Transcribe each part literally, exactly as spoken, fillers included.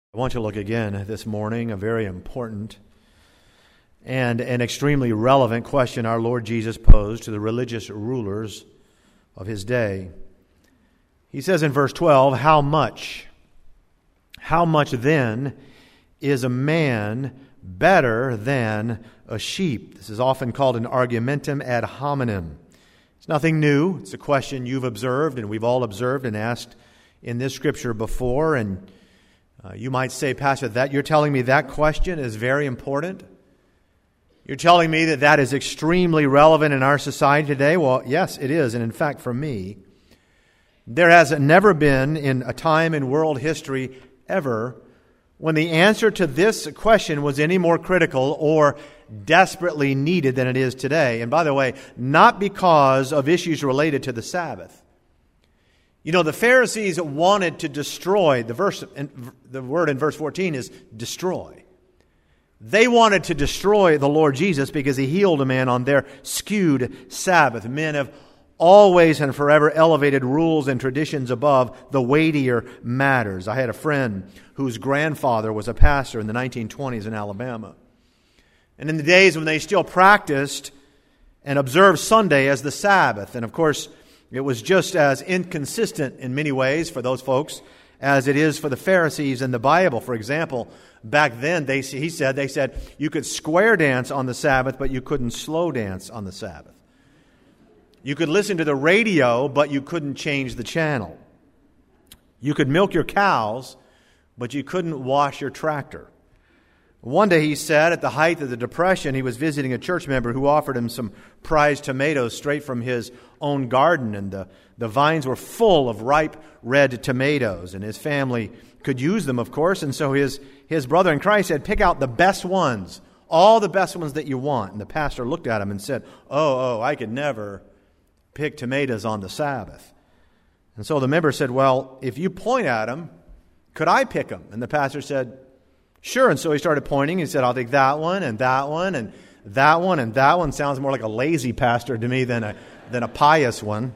I want you to look again this morning, a very important and an extremely relevant question our Lord Jesus posed to the religious rulers of his day. He says in verse twelve, how much, how much then is a man better than a sheep? This is often called an argumentum ad hominem. It's nothing new. It's a question you've observed and we've all observed and asked in this scripture before, and Uh, you might say, Pastor, that you're telling me that question is very important? You're telling me that that is extremely relevant in our society today? Well, yes, it is. And in fact, for me, there has never been in a time in world history ever when the answer to this question was any more critical or desperately needed than it is today. And by the way, not because of issues related to the Sabbath. You know, the Pharisees wanted to destroy, the verse, the word in verse fourteen is destroy. They wanted to destroy the Lord Jesus because he healed a man on their skewed Sabbath. Men have always and forever elevated rules and traditions above the weightier matters. I had a friend whose grandfather was a pastor in the nineteen twenties in Alabama. And in the days when they still practiced and observed Sunday as the Sabbath. And of course, it was just as inconsistent in many ways for those folks as it is for the Pharisees in the Bible. For example, back then, they he said, they said you could square dance on the Sabbath, but you couldn't slow dance on the Sabbath. You could listen to the radio, but you couldn't change the channel. You could milk your cows, but you couldn't wash your tractor. One day, he said, at the height of the Depression, he was visiting a church member who offered him some prized tomatoes straight from his own garden, and the, the vines were full of ripe red tomatoes, and his family could use them, of course, and so his, his brother in Christ said, pick out the best ones, all the best ones that you want. And the pastor looked at him and said, oh, oh, I could never pick tomatoes on the Sabbath. And so the member said, well, if you point at them, could I pick them? And the pastor said, sure. And so he started pointing. He said, I'll take that one and that one and that one and that one. Sounds more like a lazy pastor to me than a than a pious one.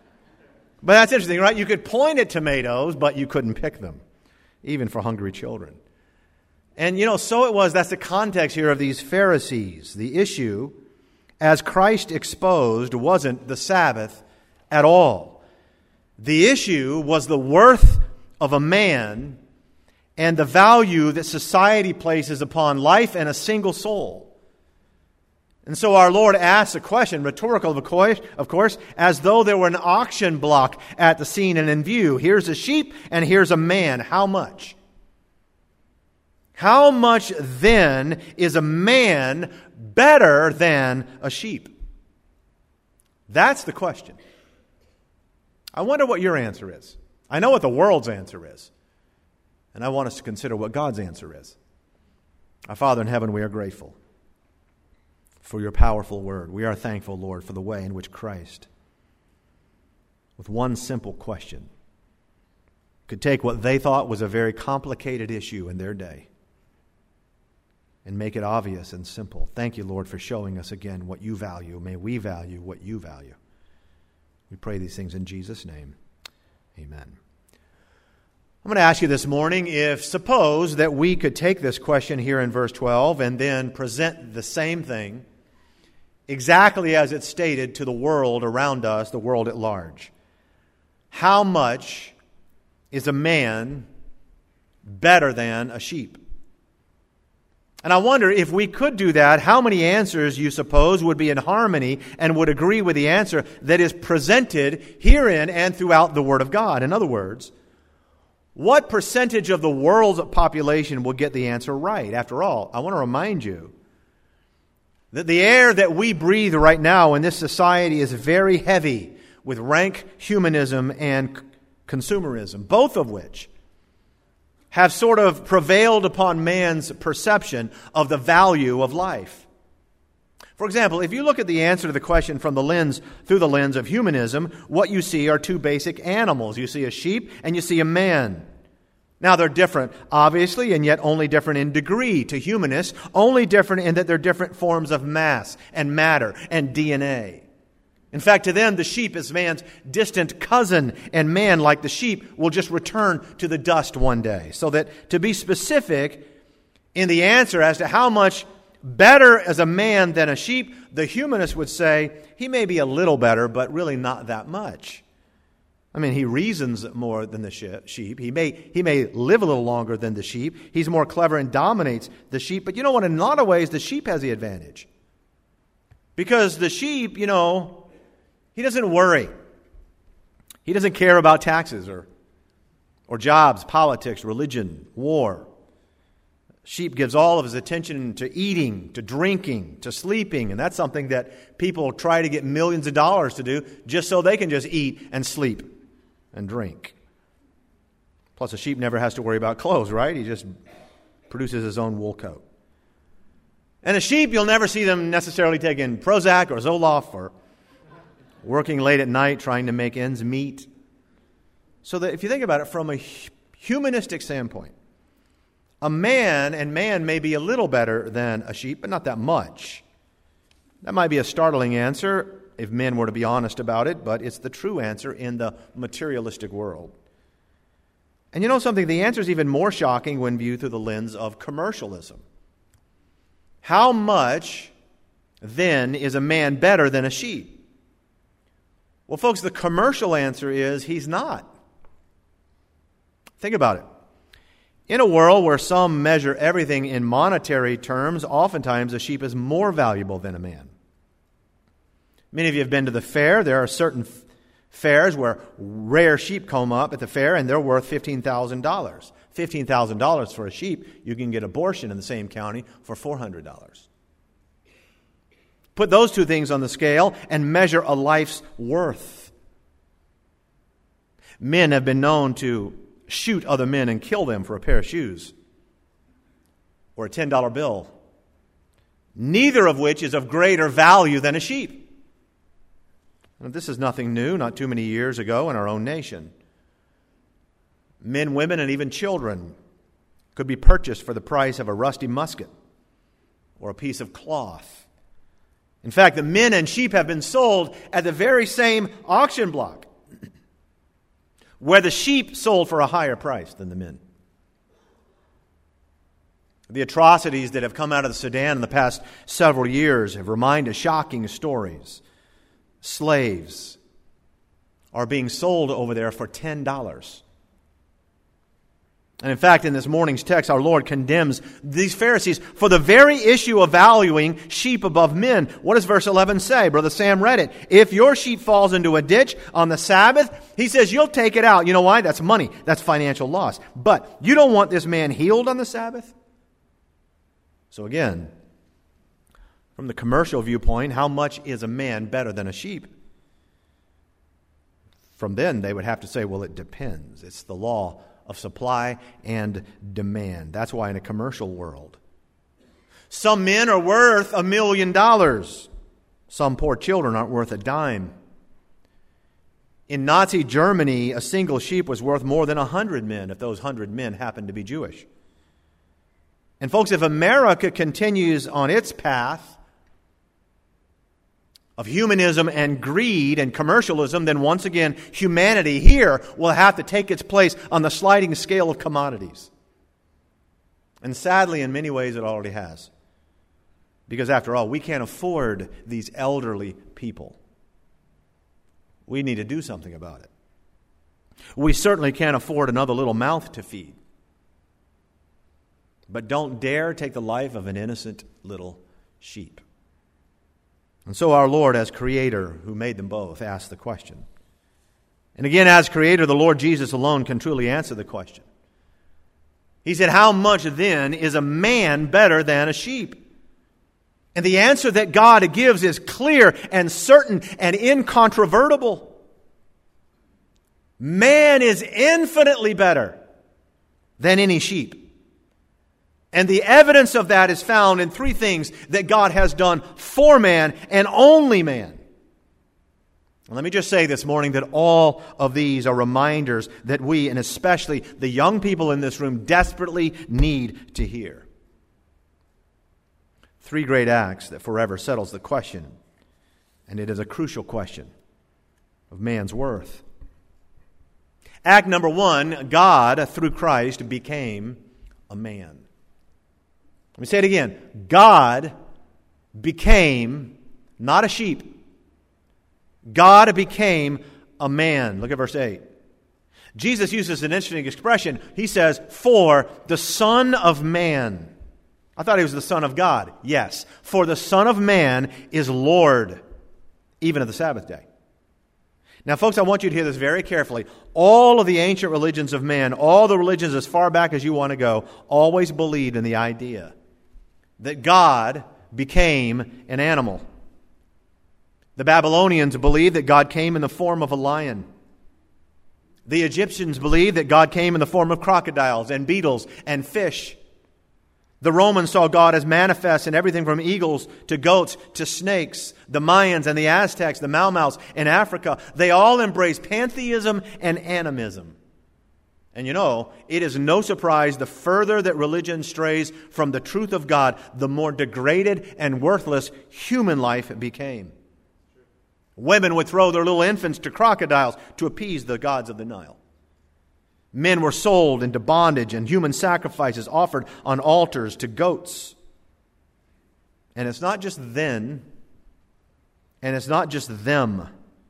But that's interesting, right? You could point at tomatoes, but you couldn't pick them, even for hungry children. And, you know, so it was, that's the context here of these Pharisees. The issue, as Christ exposed, wasn't the Sabbath at all. The issue was the worth of a man and the value that society places upon life and a single soul. And so our Lord asks a question, rhetorical of course, as though there were an auction block at the scene and in view. Here's a sheep and here's a man. How much? How much then is a man better than a sheep? That's the question. I wonder what your answer is. I know what the world's answer is. And I want us to consider what God's answer is. Our Father in heaven, we are grateful for your powerful word. We are thankful, Lord, for the way in which Christ, with one simple question, could take what they thought was a very complicated issue in their day and make it obvious and simple. Thank you, Lord, for showing us again what you value. May we value what you value. We pray these things in Jesus' name. Amen. I'm going to ask you this morning if, suppose that we could take this question here in verse twelve and then present the same thing exactly as it's stated to the world around us, the world at large. How much is a man better than a sheep? And I wonder if we could do that, how many answers you suppose would be in harmony and would agree with the answer that is presented herein and throughout the Word of God? In other words, what percentage of the world's population will get the answer right? After all, I want to remind you that the air that we breathe right now in this society is very heavy with rank humanism and consumerism, both of which have sort of prevailed upon man's perception of the value of life. For example, if you look at the answer to the question from the lens, through the lens of humanism, what you see are two basic animals. You see a sheep and you see a man. Now, they're different, obviously, and yet only different in degree to humanists, only different in that they're different forms of mass and matter and D N A. In fact, to them, the sheep is man's distant cousin, and man, like the sheep, will just return to the dust one day. So that, to be specific in the answer as to how much better as a man than a sheep, the humanist would say he may be a little better, but really not that much. I mean, he reasons more than the sheep. He may, he may live a little longer than the sheep. He's more clever and dominates the sheep. But you know what? In a lot of ways, the sheep has the advantage. Because the sheep, you know, he doesn't worry. He doesn't care about taxes or, or jobs, politics, religion, war. Sheep gives all of his attention to eating, to drinking, to sleeping, and that's something that people try to get millions of dollars to do just so they can just eat and sleep and drink. Plus, a sheep never has to worry about clothes, right? He just produces his own wool coat. And a sheep, you'll never see them necessarily taking Prozac or Zoloft or working late at night trying to make ends meet. So that if you think about it from a humanistic standpoint, a man, and man may be a little better than a sheep, but not that much. That might be a startling answer if men were to be honest about it, but it's the true answer in the materialistic world. And you know something? The answer is even more shocking when viewed through the lens of commercialism. How much, then, is a man better than a sheep? Well, folks, the commercial answer is he's not. Think about it. In a world where some measure everything in monetary terms, oftentimes a sheep is more valuable than a man. Many of you have been to the fair. There are certain f- fairs where rare sheep come up at the fair, and they're worth fifteen thousand dollars. fifteen thousand dollars for a sheep, you can get abortion in the same county for four hundred dollars. Put those two things on the scale and measure a life's worth. Men have been known to shoot other men and kill them for a pair of shoes or a ten dollar bill, neither of which is of greater value than a sheep. And this is nothing new, not too many years ago in our own nation. Men, women, and even children could be purchased for the price of a rusty musket or a piece of cloth. In fact, the men and sheep have been sold at the very same auction block, where the sheep sold for a higher price than the men. The atrocities that have come out of the Sudan in the past several years have reminded shocking stories. Slaves are being sold over there for ten dollars. And in fact, in this morning's text, our Lord condemns these Pharisees for the very issue of valuing sheep above men. What does verse eleven say? Brother Sam read it. If your sheep falls into a ditch on the Sabbath, he says you'll take it out. You know why? That's money. That's financial loss. But you don't want this man healed on the Sabbath? So again, from the commercial viewpoint, how much is a man better than a sheep? From then, they would have to say, well, it depends. It's the law of supply and demand. That's why in a commercial world, some men are worth a million dollars. Some poor children aren't worth a dime. In Nazi Germany, a single sheep was worth more than a hundred men if those hundred men happened to be Jewish. And folks, if America continues on its path of humanism and greed and commercialism, then once again, humanity here will have to take its place on the sliding scale of commodities. And sadly, in many ways, it already has. Because after all, we can't afford these elderly people. We need to do something about it. We certainly can't afford another little mouth to feed. But don't dare take the life of an innocent little sheep. And so our Lord, as Creator, who made them both, asked the question. And again, as Creator, the Lord Jesus alone can truly answer the question. He said, how much then is a man better than a sheep? And the answer that God gives is clear and certain and incontrovertible. Man is infinitely better than any sheep. And the evidence of that is found in three things that God has done for man and only man. And let me just say this morning that all of these are reminders that we, and especially the young people in this room, desperately need to hear. Three great acts that forever settles the question And it is a crucial question of man's worth. Act number one, God, through Christ, became a man. Let me say it again. God became not a sheep. God became a man. Look at verse eight. Jesus uses an interesting expression. He says, for the Son of Man. I thought he was the Son of God. Yes. For the Son of Man is Lord, even of the Sabbath day. Now, folks, I want you to hear this very carefully. All of the ancient religions of man, all the religions as far back as you want to go, always believed in the idea that God became an animal. The Babylonians believed that God came in the form of a lion. The Egyptians believed that God came in the form of crocodiles and beetles and fish. The Romans saw God as manifest in everything from eagles to goats to snakes. The Mayans and the Aztecs, the Mau Maus in Africa, they all embraced pantheism and animism. And you know, it is no surprise the further that religion strays from the truth of God, the more degraded and worthless human life became. Women would throw their little infants to crocodiles to appease the gods of the Nile. Men were sold into bondage and human sacrifices offered on altars to goats. And it's not just then, and it's not just them.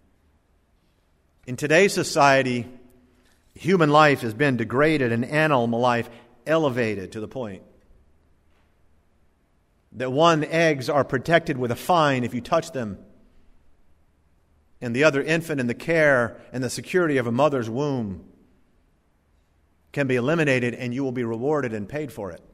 In today's society, human life has been degraded and animal life elevated to the point that one, eggs are protected with a fine if you touch them, and the other infant in the care and the security of a mother's womb can be eliminated, and you will be rewarded and paid for it.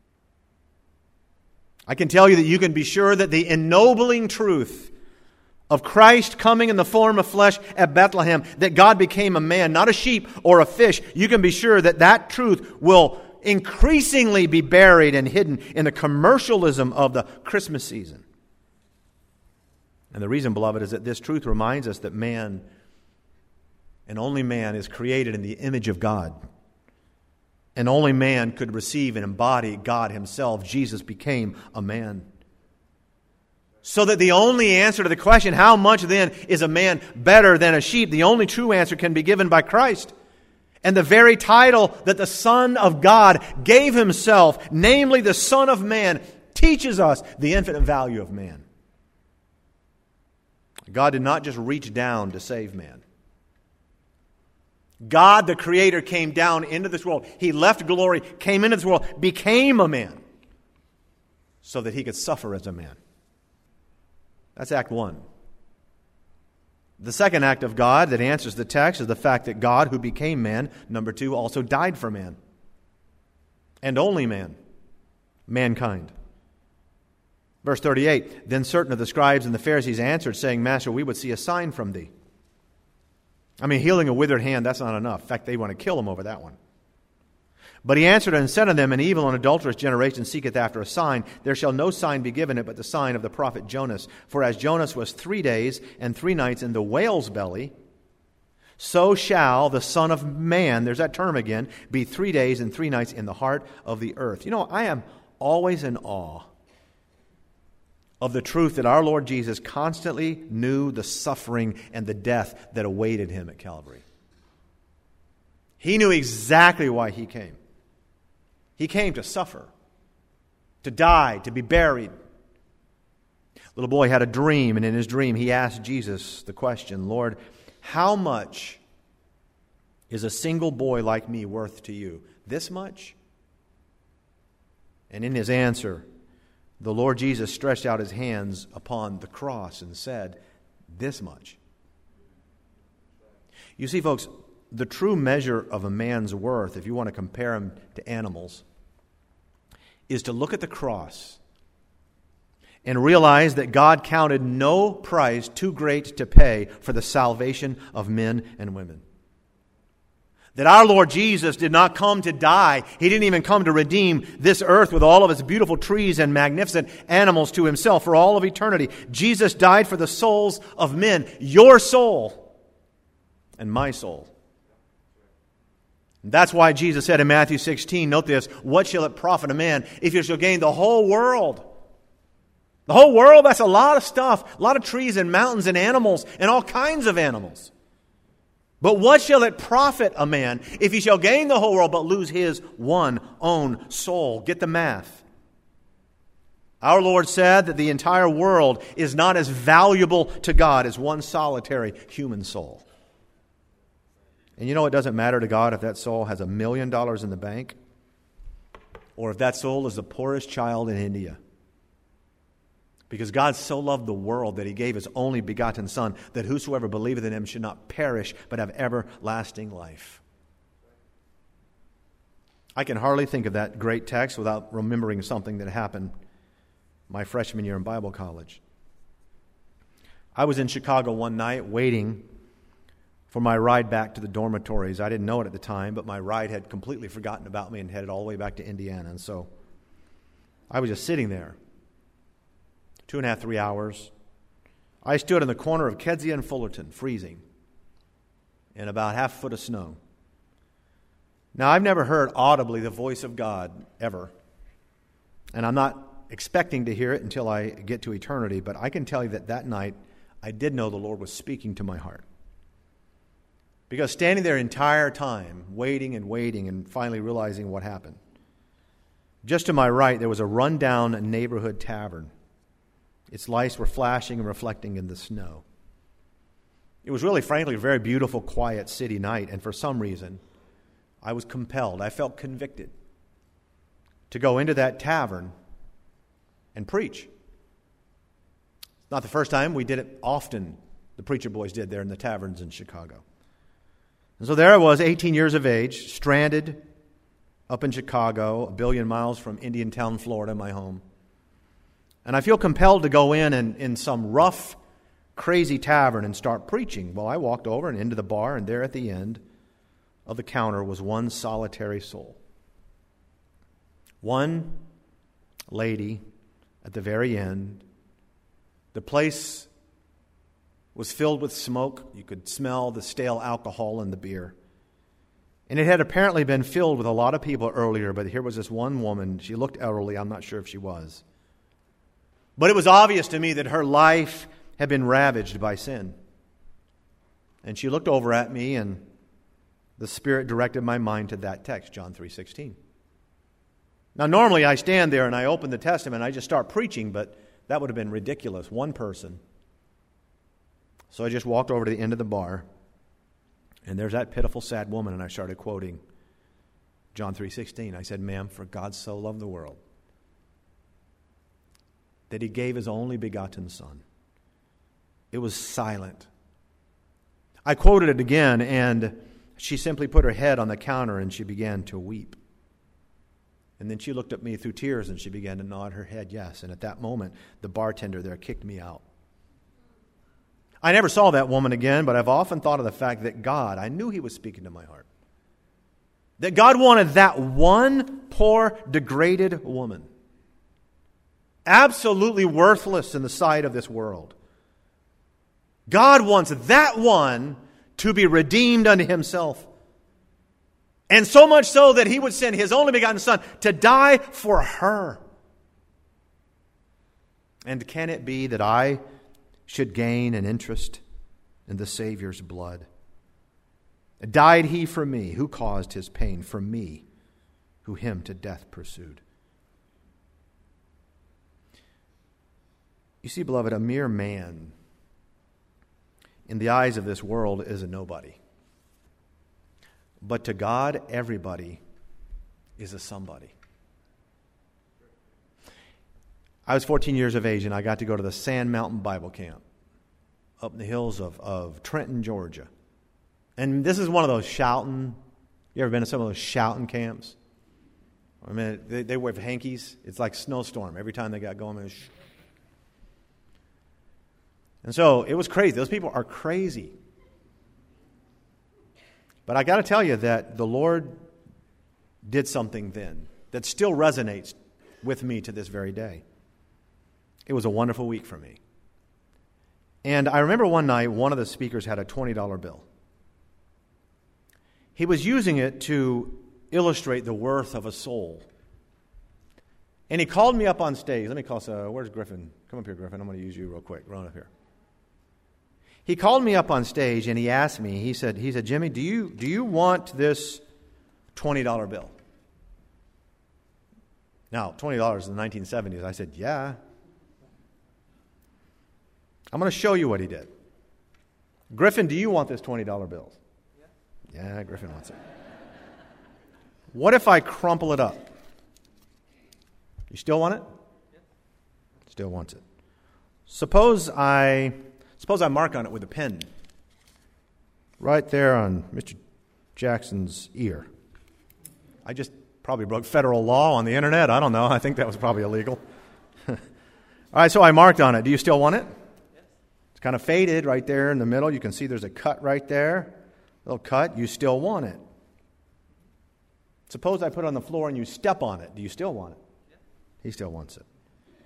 I can tell you that you can be sure that the ennobling truth of Christ coming in the form of flesh at Bethlehem, that God became a man, not a sheep or a fish, you can be sure that that truth will increasingly be buried and hidden in the commercialism of the Christmas season. And the reason, beloved, is that this truth reminds us that man, and only man, is created in the image of God. And only man could receive and embody God himself. Jesus became a man. So that the only answer to the question, how much then is a man better than a sheep? The only true answer can be given by Christ. And the very title that the Son of God gave himself, namely the Son of Man, teaches us the infinite value of man. God did not just reach down to save man. God, the Creator, came down into this world. He left glory, came into this world, became a man so that he could suffer as a man. That's act one. The second act of God that answers the text is the fact that God, who became man, number two, also died for man. And only man. Mankind. Verse thirty-eight, then certain of the scribes and the Pharisees answered, saying, Master, we would see a sign from thee. I mean, healing a withered hand, that's not enough. In fact, they want to kill him over that one. But he answered and said unto them, an evil and adulterous generation seeketh after a sign. There shall no sign be given it but the sign of the prophet Jonas. For as Jonas was three days and three nights in the whale's belly, so shall the Son of Man, there's that term again, be three days and three nights in the heart of the earth. You know, I am always in awe of the truth that our Lord Jesus constantly knew the suffering and the death that awaited him at Calvary. He knew exactly why he came. He came to suffer, to die, to be buried. Little boy had a dream, and in his dream he asked Jesus the question, Lord, how much is a single boy like me worth to you? This much? And in his answer, the Lord Jesus stretched out his hands upon the cross and said, this much. You see, folks, the true measure of a man's worth, if you want to compare him to animals, is to look at the cross and realize that God counted no price too great to pay for the salvation of men and women. That our Lord Jesus did not come to die. He didn't even come to redeem this earth with all of its beautiful trees and magnificent animals to himself for all of eternity. Jesus died for the souls of men, your soul and my soul. And that's why Jesus said in Matthew sixteen, note this, what shall it profit a man if he shall gain the whole world The whole world, that's a lot of stuff. A lot of trees and mountains and animals and all kinds of animals. But what shall it profit a man if he shall gain the whole world but lose his one own soul? Get the math. Our Lord said that the entire world is not as valuable to God as one solitary human soul. And you know, it doesn't matter to God if that soul has a million dollars in the bank or if that soul is the poorest child in India. Because God so loved the world that He gave His only begotten Son, that whosoever believeth in Him should not perish, but have everlasting life. I can hardly think of that great text without remembering something that happened my freshman year in Bible college. I was in Chicago one night waiting for my ride back to the dormitories. I didn't know it at the time, but my ride had completely forgotten about me and headed all the way back to Indiana. And so I was just sitting there. Two and a half, three hours. I stood in the corner of Kedzie and Fullerton, freezing, in about half a foot of snow. Now, I've never heard audibly the voice of God, ever. And I'm not expecting to hear it until I get to eternity, but I can tell you that that night, I did know the Lord was speaking to my heart. Because standing there entire time, waiting and waiting, and finally realizing what happened. Just to my right, there was a rundown neighborhood tavern. Its lights were flashing and reflecting in the snow. It was really, frankly, a very beautiful, quiet city night, and for some reason, I was compelled, I felt convicted to go into that tavern and preach. It's not the first time. We did it often. The preacher boys did there in the taverns in Chicago. And so there I was, eighteen years of age, stranded up in Chicago, a billion miles from Indiantown, Florida, my home. And I feel compelled to go in and in some rough, crazy tavern and start preaching. Well, I walked over and into the bar, and there at the end of the counter was one solitary soul. One lady at the very end. The place was filled with smoke. You could smell the stale alcohol in the beer. And it had apparently been filled with a lot of people earlier, but here was this one woman. She looked elderly. I'm not sure if she was. But it was obvious to me that her life had been ravaged by sin. And she looked over at me, and the Spirit directed my mind to that text, John three sixteen. Now, normally I stand there and I open the Testament and I just start preaching, but that would have been ridiculous. One person. So I just walked over to the end of the bar, and there's that pitiful, sad woman, and I started quoting John three sixteen. I said, "Ma'am, for God so loved the world that He gave His only begotten Son." It was silent. I quoted it again, and she simply put her head on the counter and she began to weep. And then she looked at me through tears and she began to nod her head yes. And at that moment, the bartender there kicked me out. I never saw that woman again, but I've often thought of the fact that God, I knew He was speaking to my heart. That God wanted that one poor, degraded woman, absolutely worthless in the sight of this world. God wants that one to be redeemed unto Himself. And so much so that He would send His only begotten Son to die for her. And can it be that I should gain an interest in the Savior's blood? Died He for me, who caused His pain, for me, who Him to death pursued. You see, beloved, a mere man in the eyes of this world is a nobody. But to God, everybody is a somebody. I was fourteen years of age, and I got to go to the Sand Mountain Bible Camp up in the hills of, of Trenton, Georgia. And this is one of those shouting, you ever been to some of those shouting camps? I mean, they, they wear hankies. It's like snowstorm every time they got going. It was sh- and so it was crazy. Those people are crazy. But I got to tell you that the Lord did something then that still resonates with me to this very day. It was a wonderful week for me. And I remember one night, one of the speakers had a twenty dollar bill. He was using it to illustrate the worth of a soul. And he called me up on stage. Let me call, uh, where's Griffin? Come up here, Griffin. I'm going to use you real quick. Run up here. He called me up on stage and he asked me, he said, he said, Jimmy, do you, do you want this twenty dollar bill? Now, twenty dollars in the nineteen seventies. I said, yeah. I'm going to show you what he did. Griffin, do you want this twenty dollar bill? Yeah. Yeah, Griffin wants it. What if I crumple it up? You still want it? Yeah. Still wants it. Suppose I suppose I mark on it with a pen. Right there on Mister Jackson's ear. I just probably broke federal law on the internet. I don't know. I think that was probably illegal. All right, so I marked on it. Do you still want it? Yes. It's kind of faded right there in the middle. You can see there's a cut right there. Little cut. You still want it. Suppose I put it on the floor and you step on it. Do you still want it? Yes. He still wants it.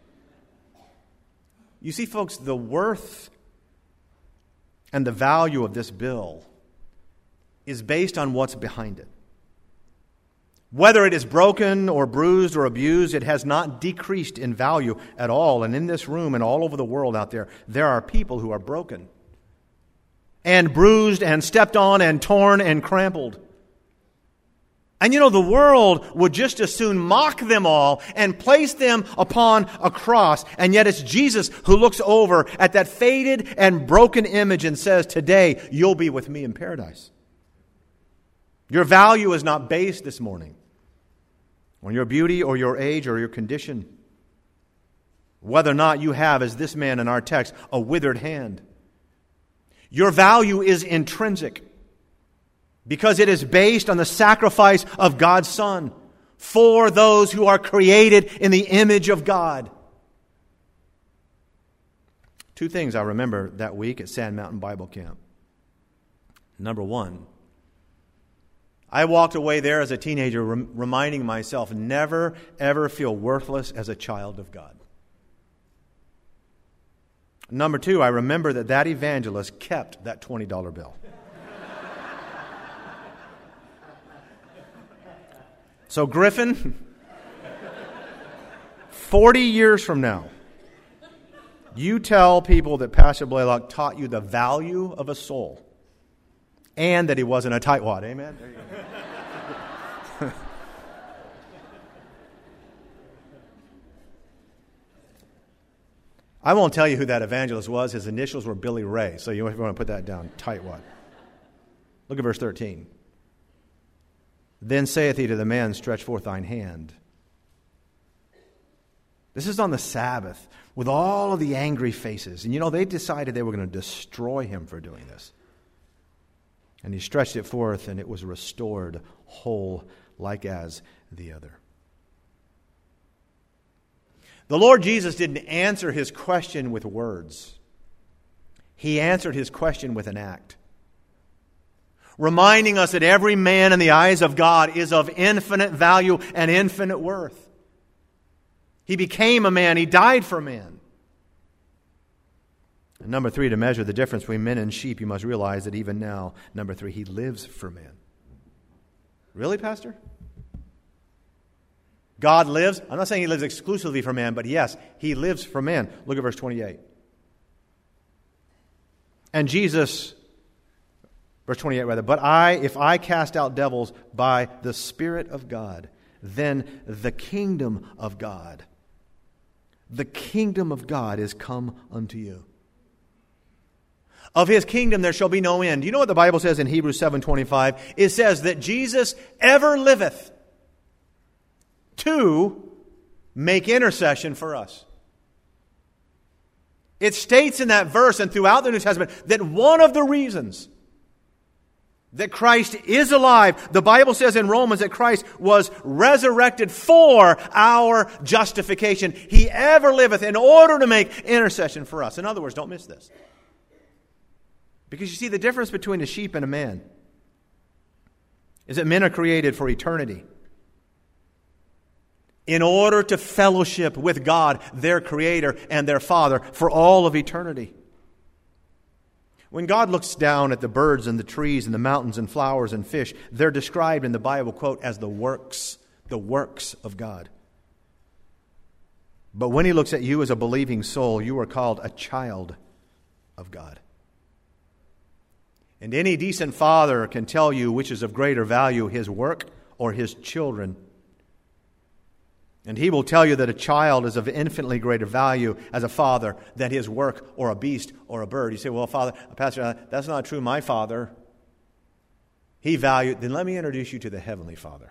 You see, folks, the worth and the value of this bill is based on what's behind it. Whether it is broken or bruised or abused, it has not decreased in value at all. And in this room and all over the world out there, there are people who are broken and bruised and stepped on and torn and trampled. And you know, the world would just as soon mock them all and place them upon a cross. And yet it's Jesus who looks over at that faded and broken image and says, today you'll be with me in paradise. Your value is not based this morning on your beauty or your age or your condition. Whether or not you have, as this man in our text, a withered hand. Your value is intrinsic because it is based on the sacrifice of God's Son for those who are created in the image of God. Two things I remember that week at Sand Mountain Bible Camp. Number one, I walked away there as a teenager rem- reminding myself, never, ever feel worthless as a child of God. Number two, I remember that that evangelist kept that twenty dollar bill. So Griffin, forty years from now, you tell people that Pastor Blaylock taught you the value of a soul and that he wasn't a tightwad. Amen? There you go. I won't tell you who that evangelist was. His initials were Billy Ray. So you want to put that down. Tightwad. Look at verse thirteen. Then saith he to the man, stretch forth thine hand. This is on the Sabbath with all of the angry faces. And you know, they decided they were going to destroy him for doing this. And he stretched it forth, and it was restored whole like as the other. The Lord Jesus didn't answer his question with words. He answered his question with an act, reminding us that every man in the eyes of God is of infinite value and infinite worth. He became a man. He died for man. And number three, to measure the difference between men and sheep, you must realize that even now, number three, he lives for man. Really, Pastor? God lives. I'm not saying he lives exclusively for man, but yes, he lives for man. Look at verse twenty-eight. And Jesus, verse twenty-eight rather, but I, if I cast out devils by the Spirit of God, then the kingdom of God, the kingdom of God is come unto you. Of his kingdom there shall be no end. You know what the Bible says in Hebrews seven twenty-five? It says that Jesus ever liveth to make intercession for us. It states in that verse and throughout the New Testament that one of the reasons that Christ is alive, the Bible says in Romans that Christ was resurrected for our justification. He ever liveth in order to make intercession for us. In other words, don't miss this. Because you see, the difference between a sheep and a man is that men are created for eternity, in order to fellowship with God, their Creator and their Father, for all of eternity. When God looks down at the birds and the trees and the mountains and flowers and fish, they're described in the Bible, quote, as the works, the works of God. But when He looks at you as a believing soul, you are called a child of God. And any decent father can tell you which is of greater value, his work or his children. And he will tell you that a child is of infinitely greater value as a father than his work or a beast or a bird. You say, well, Father, Pastor, that's not true. My father, he valued. Then let me introduce you to the Heavenly Father,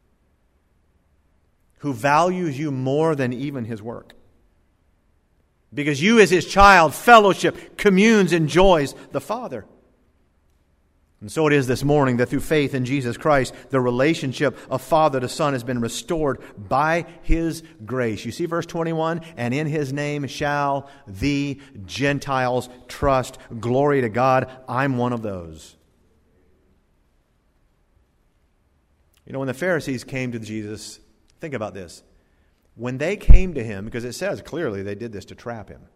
who values you more than even his work. Because you as his child, fellowship, communes, enjoys the Father. And so it is this morning that through faith in Jesus Christ, the relationship of Father to Son has been restored by His grace. You see verse twenty-one, and in His name shall the Gentiles trust. Glory to God. I'm one of those. You know, when the Pharisees came to Jesus, think about this. When they came to Him, because it says clearly they did this to trap Him.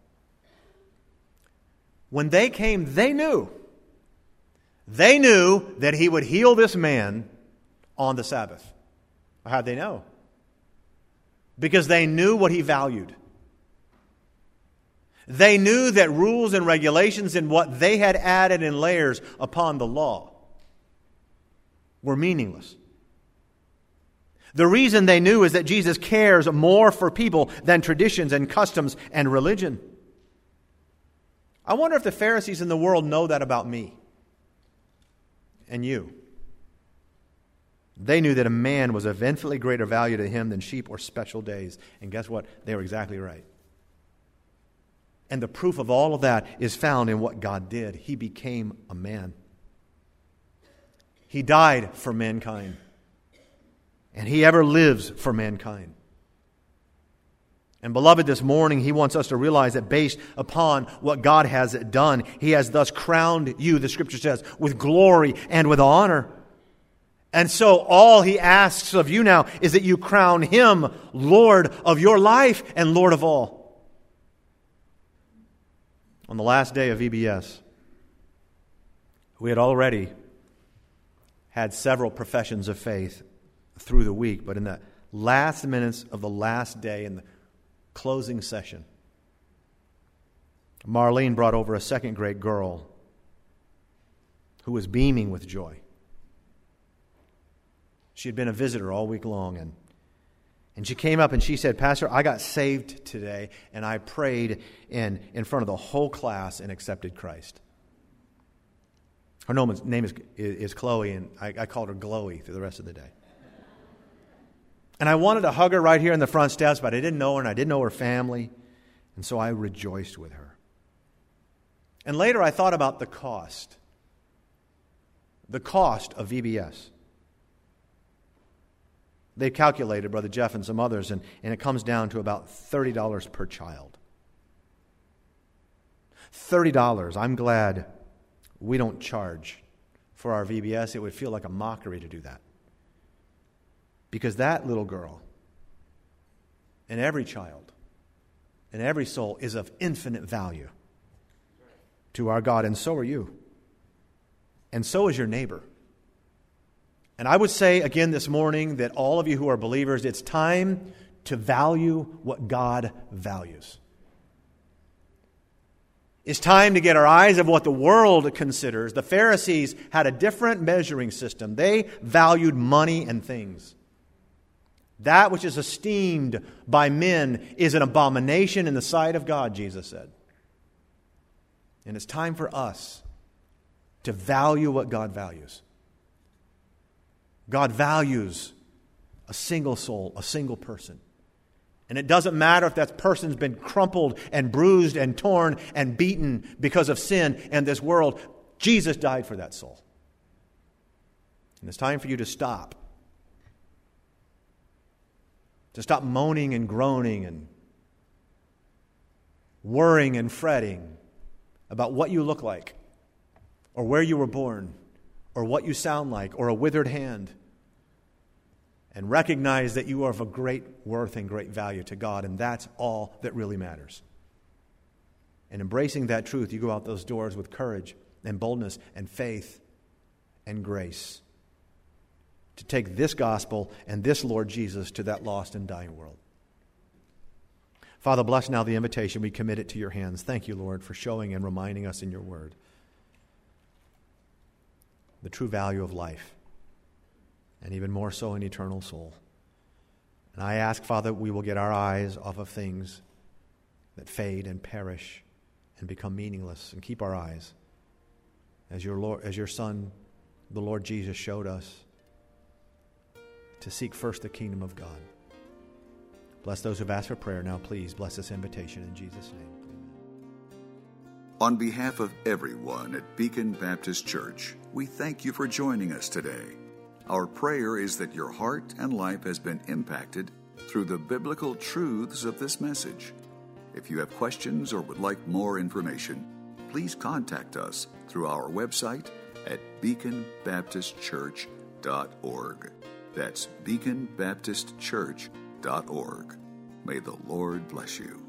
When they came, they knew. They knew that He would heal this man on the Sabbath. How'd they know? Because they knew what He valued. They knew that rules and regulations and what they had added in layers upon the law were meaningless. The reason they knew is that Jesus cares more for people than traditions and customs and religion. I wonder if the Pharisees in the world know that about me and you. They knew that a man was of infinitely greater value to him than sheep or special days. And guess what? They were exactly right. And the proof of all of that is found in what God did. He became a man. He died for mankind. And He ever lives for mankind. And beloved, this morning He wants us to realize that based upon what God has done, He has thus crowned you, the Scripture says, with glory and with honor. And so all He asks of you now is that you crown Him Lord of your life and Lord of all. On the last day of V B S, we had already had several professions of faith through the week, but in the last minutes of the last day, in the closing session, Marlene brought over a second grade girl who was beaming with joy. She had been a visitor all week long, and, and she came up and she said, Pastor, I got saved today, and I prayed in, in front of the whole class and accepted Christ. Her name is, is Chloe, and I, I called her Glowy through the rest of the day. And I wanted to hug her right here in the front steps, but I didn't know her and I didn't know her family. And so I rejoiced with her. And later I thought about the cost. The cost of V B S. They calculated, Brother Jeff and some others, and, and it comes down to about thirty dollars per child. thirty dollars. I'm glad we don't charge for our V B S. It would feel like a mockery to do that. Because that little girl and every child and every soul is of infinite value to our God, and so are you. And so is your neighbor. And I would say again this morning that all of you who are believers, it's time to value what God values. It's time to get our eyes of what the world considers. The Pharisees had a different measuring system. They valued money and things. That which is esteemed by men is an abomination in the sight of God, Jesus said. And it's time for us to value what God values. God values a single soul, a single person. And it doesn't matter if that person's been crumpled and bruised and torn and beaten because of sin and this world. Jesus died for that soul. And it's time for you to stop. To stop moaning and groaning and worrying and fretting about what you look like, or where you were born, or what you sound like, or a withered hand. And recognize that you are of a great worth and great value to God, and that's all that really matters. And embracing that truth, you go out those doors with courage and boldness and faith and grace to take this gospel and this Lord Jesus to that lost and dying world. Father, bless now the invitation. We commit it to your hands. Thank you, Lord, for showing and reminding us in your word the true value of life, and even more so an eternal soul. And I ask, Father, we will get our eyes off of things that fade and perish and become meaningless, and keep our eyes, as your Lord, as your Son, the Lord Jesus, showed us, to seek first the kingdom of God. Bless those who've asked for prayer now. Please bless this invitation in Jesus' name. On behalf of everyone at Beacon Baptist Church, we thank you for joining us today. Our prayer is that your heart and life has been impacted through the biblical truths of this message. If you have questions or would like more information, please contact us through our website at beacon baptist church dot org. That's beacon baptist church dot org. May the Lord bless you.